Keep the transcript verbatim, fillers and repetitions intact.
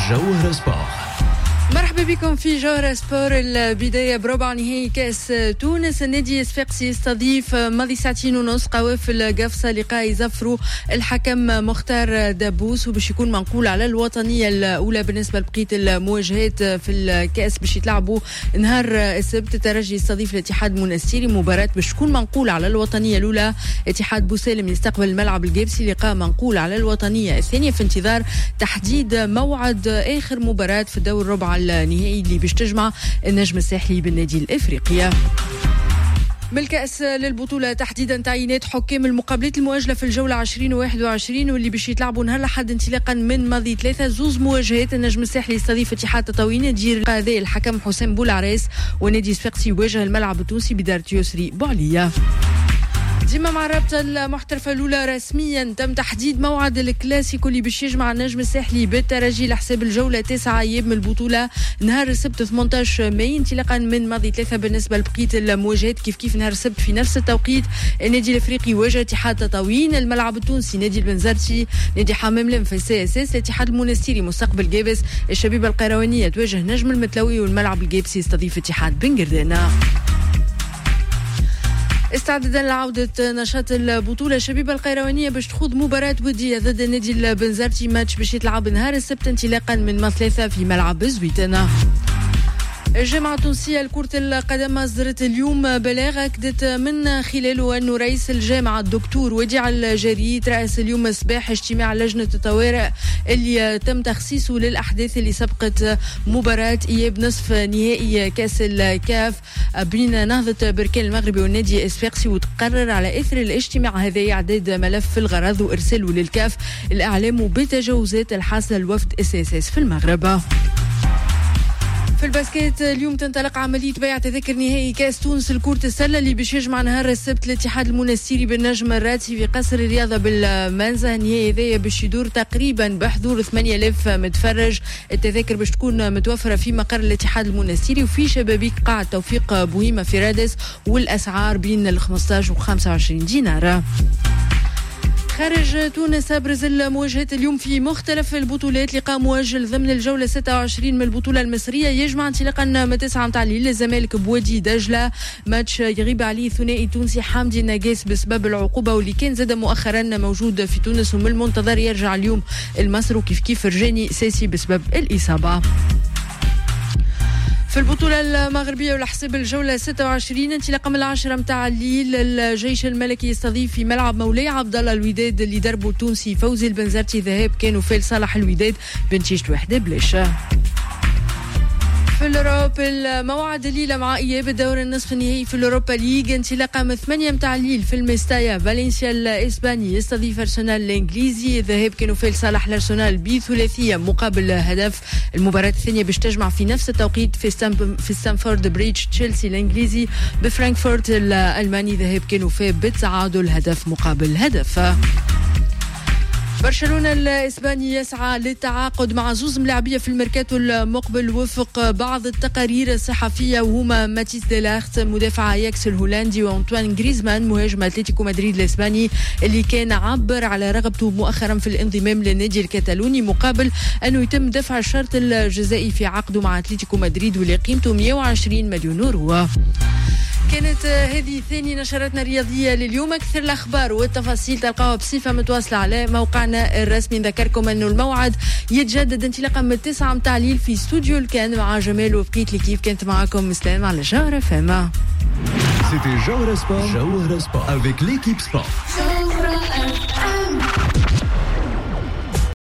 جوهرة سبور. مرحبا بكم في جوهرة سبور. البداية بربع نهائي كأس تونس. النادي الصفاقسي يستضيف ماضي ساعتين ونص قوافل قفصة لقاء يزفروا الحكم مختار دبوس، وباش يكون منقول على الوطنية الأولى بالنسبة لبقية المواجهات في الكأس باش يتلعبوا نهار السبت. الترجي يستضيف الاتحاد المنستيري، مباراة باش تكون منقول على الوطنية الأولى. اتحاد بوسالم يستقبل الملعب القابسي، لقاء منقول على الوطنية الثانية في انتظار تحديد موعد آخر مباراة في الدور الربع النهائي اللي باش تجمع النجم الساحلي بالنادي الافريقي. من الكأس للبطولة تحديدا تعيينات حكام المقابلات المؤجلة في الجولة عشرين وواحد وعشرين واللي باش يتلعبوا نهار الأحد انطلاقا من ماضي ثلاثة. زوز مواجهات، النجم الساحلي يستضيف اتحاد تطاوين، يدير هذا الحكم حسام بولعريس، ونادي الصفاقسي يواجه الملعب التونسي بدار يسري بوعلية. ديما مع الرابطة المحترفة الأولى رسميا تم تحديد موعد الكلاسيكو اللي باش يجمع النجم الساحلي بالترجي لحساب الجولة تسعة أيام من البطولة نهار السبت ثمانية عشر ماي انطلاقا من ماضي ثلاثة. بالنسبة لبقية المواجهات كيف كيف نهار السبت في نفس التوقيت النادي الافريقي يواجه اتحاد تطاوين، الملعب التونسي نادي البنزرتي، نادي حمام لم في سي اس اس، الاتحاد المنستيري مستقبل جابس، الشبيبة القيروانية تواجه نجم المتلوي، والملعب الجابسي يستضيف اتحاد بنقردانة. استعدادا لعودة نشاط البطولة، الشبيبة القيروانية باش تخوض مباراة ودية ضد النادي البنزرتي، ماتش باش يتلعب نهار السبت انطلاقا من مثلاثة في ملعب زويتنا. الجامعة التونسية لكرة القدم أصدرت اليوم بلاغ أكدت من خلاله أن رئيس الجامعة الدكتور وديع الجري ترأس اليوم الصباح اجتماع لجنة الطوارئ اللي تم تخصيصه للأحداث اللي سبقت مباراة إياب نصف نهائي كأس الكاف بين نهضة بركان المغربي والنادي الصفاقسي، وتقرر على إثر الاجتماع هذا إعداد ملف الغرض وإرساله للكاف الإعلام بتجاوزات الحاصلة الوفد اس اس اس في المغرب. في الباسكيت اليوم تنطلق عملية بيع تذاكر نهائي كأس تونس لكرة السلة اللي باش يجمع نهار السبت الاتحاد المنستيري بالنجم الراتسي في قصر الرياضة بالمنزه. النهائي هذايا باش يدور تقريبا بحضور ثمانية آلاف متفرج. التذاكر باش تكون متوفرة في مقر الاتحاد المنستيري وفي شبابيك قاعة توفيق بوهيمة في رادس، والأسعار بين ال خمسة عشر و خمسة وعشرين دينار. خارج تونس أبرز المواجهات اليوم في مختلف البطولات. لقاء مؤجل ضمن الجولة ستة وعشرين من البطولة المصرية يجمع انطلاقا من تسعة متاع الليل الزمالك بوادي دجلة، ماتش يغيب عليه ثنائي تونسي حامدي النقاس بسبب العقوبة واللي كان زاد مؤخرا موجود في تونس، ومن المنتظر يرجع اليوم المصر، وكيف كيف رجاني ساسي بسبب الإصابة. في البطولة المغربية ولحساب الجولة ستة وعشرين انطلاقا من العاشرة متاع الليل الجيش الملكي يستضيف في ملعب مولاي عبد الله الوداد اللي دربه التونسي فوزي البنزرتي ذهاب كانوا في صالح الوداد بنتيجة واحدة بلاش. في الأوروب الموعد الليلة مع إياب الدور النصف النهائي في الأوروبا ليج انطلاقا من ثمانية متاع الليل في الميستايا. فالنسيا الإسباني يستضيف أرسنال الإنجليزي، الذهاب كانوا في صالح الأرسنال بثلاثية مقابل هدف. المباراة الثانية باش تجمع في نفس التوقيت في ستام في ستامفورد بريدج تشيلسي الإنجليزي بفرانكفورت الألماني، ذهاب كانوا في بالتعادل هدف مقابل هدف. برشلونة الإسباني يسعى للتعاقد مع زوز ملاعبية في الميركاتو المقبل وفق بعض التقارير الصحفية، وهما ماتيس ديلاخت مدافع اياكس الهولندي وانطوان غريزمان مهاجم اتلتيكو مدريد الإسباني اللي كان عبر على رغبته مؤخرا في الانضمام للنادي الكتالوني مقابل أنه يتم دفع الشرط الجزائي في عقده مع اتلتيكو مدريد واللي قيمته مئة وعشرين مليون يورو. كانت هذه ثاني نشراتنا الرياضية لليوم. أكثر الأخبار والتفاصيل تلقاوها بصفة متواصلة على موقعنا الرسمي. نذكركم أنه الموعد يتجدد انطلاقا من تسعة متاع الليل في استوديو الكان مع جمال وبقية لكيف. كانت معكم مسلم على جوهرة فما. C'était Jawhara Sport. Jawhara Sport avec l'équipe sport.